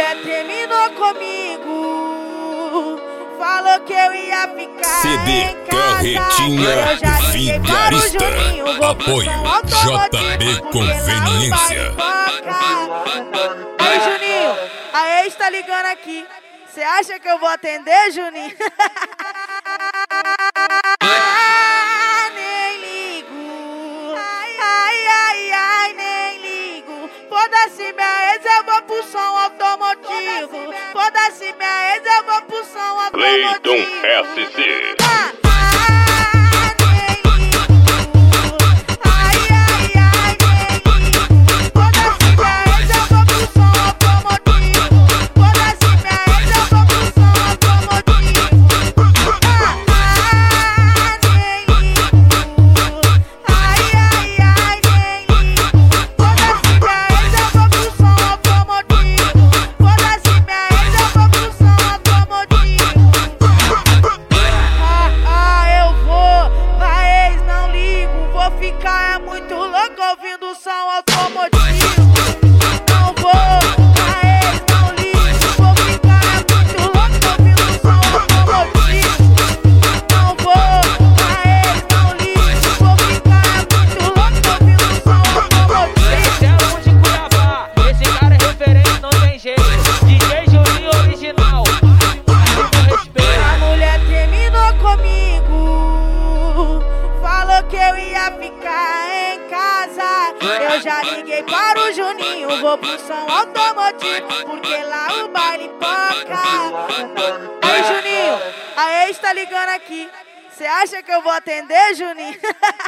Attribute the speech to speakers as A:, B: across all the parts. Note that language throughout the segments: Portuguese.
A: mulher terminou comigo, falou que eu ia ficar
B: CD
A: em casa.
B: Carretinha
A: Eu já liguei para o
B: Vigarista.
A: Juninho, vou pro
B: Apoio
A: som automotivo,
B: JB
A: porque
B: Conveniência.
A: lá o baile toca. Aí, Juninho, a ex tá ligando aqui. Cê acha que eu vou atender, Juninho? Nem ligo. Ai, nem ligo. Foda-se minha ex, eu vou pro som automotivo. Foda-se minha ex, eu vou pro som automotivo.
B: Cleiton SC. Ficar é muito louco ouvindo som automotivo. Não vou, mas não ligo. Vou ficar é muito louco ouvindo som automotivo. Não vou, mas não ligo. Vou ficar é muito louco ouvindo som automotivo.
C: Esse é o de Cuiabá, esse cara é referente, não tem jeito. DJ Juninho original, máximo respeito.
A: A mulher terminou comigo, falou que eu ia ficar em casa. Eu já liguei para o Juninho, vou pro som automotivo, porque lá o baile toca. Aí, Juninho, a ex tá ligando aqui. Cê acha que eu vou atender, Juninho?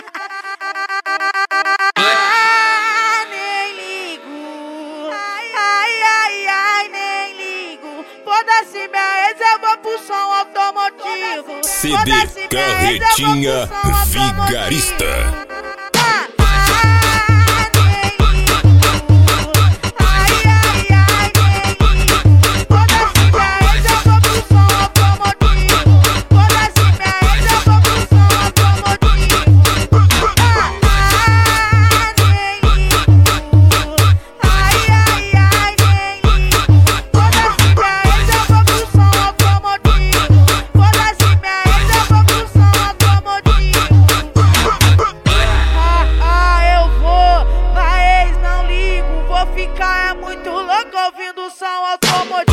A: Nem ligo. Ai, nem ligo. Foda-se minha ex, eu vou pro som automotivo.
B: CD Carretinha Vigarista.
A: Ficar é muito louco ouvindo som automotivo.